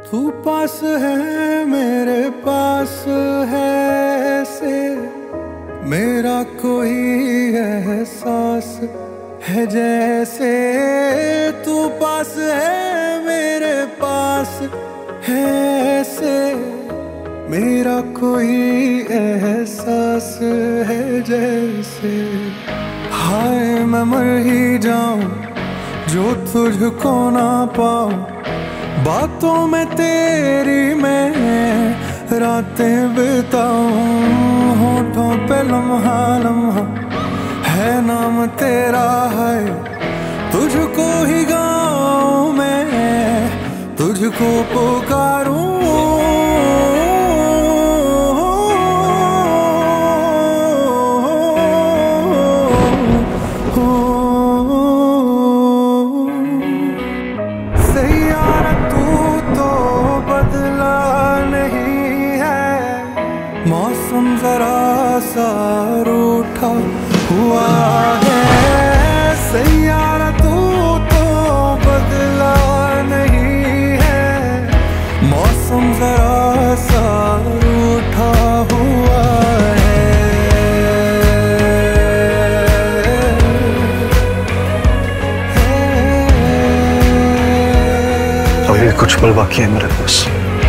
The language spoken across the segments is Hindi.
तू पास है मेरे पास है ऐसे मेरा कोई एहसास है जैसे तू पास है मेरे पास है ऐसे मेरा कोई एहसास है जैसे हाय मैं मर ही जाऊं जो तुझको ना पाऊं बातों में तेरी मैं रातें बिताऊं होठों पे लम्हा लम्हा है नाम तेरा है तुझको ही गाऊं मैं तुझको पुकारूं मौसम जरा सा रूठा हुआ है सैयारा तू तो बदला नहीं है मौसम जरा सा रूठा हुआ है अभी कुछ पल बाकी है मेरे पास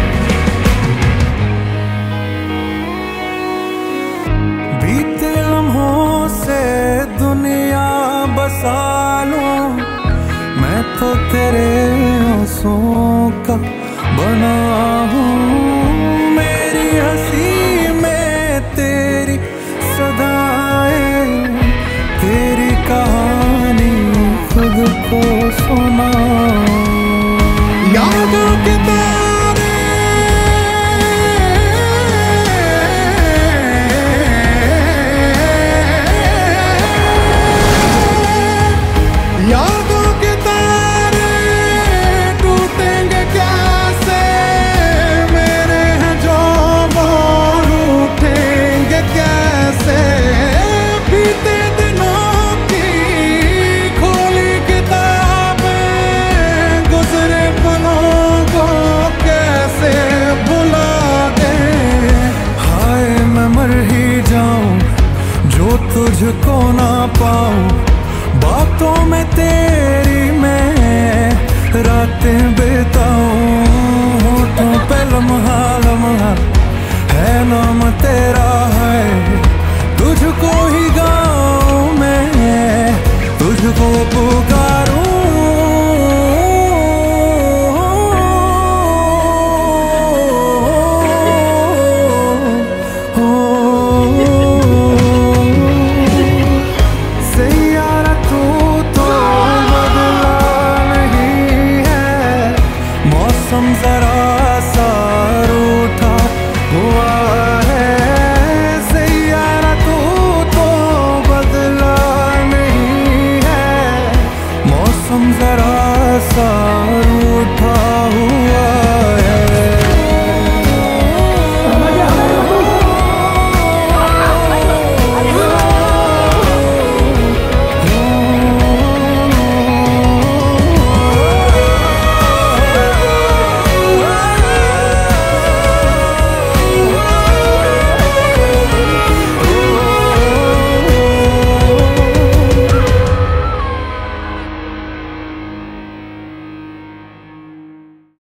बीते लम्हों से दुनिया बसा लूं मैं तो तेरे आंसुओं का बना हूँ मेरी हंसी में तेरी सदाएं तेरी कहानी खुद को सुना यादों के यादों के तारे टूटेंगे कैसे मेरे हैं जो मोड़ उठेंगे कैसे बीते दिनों की खोली किताबें गुजरे पलों को कैसे भुला दें हाय मैं मर ही जाऊं जो तुझको ना पाऊं बातों में तेरी मैं रातें बिताऊं होठों पे लम्हा लम्हा है नाम तेरा